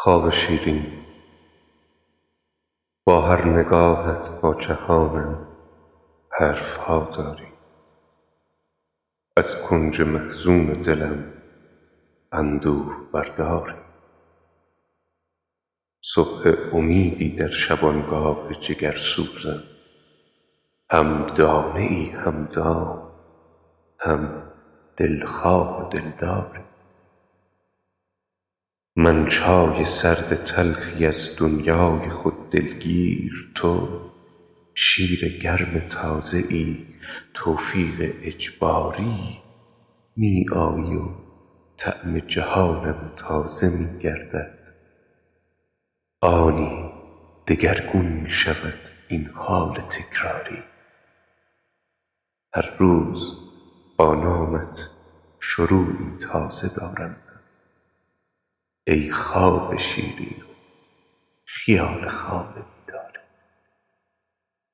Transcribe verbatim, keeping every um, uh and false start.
خواب شیرین با هر نگاهت با جهانم حرفها داری. از کنج محزون دلم اندوه برداری. صبح امیدی در شبانگاه جگرسوزم، هم دانه ای هم دام، هم دلخواه و دلداری. من چای سرد تلخی از دنیای خود دلگیر، تو شیر گرم تازه ای توفیق اجباری. می آیی و طعم جهانم تازه می گردد، آنی دگرگون می شود این حال تکراری. هر روز با نامت شروعی تازه دارم، ای خواب شیرین خیال خواب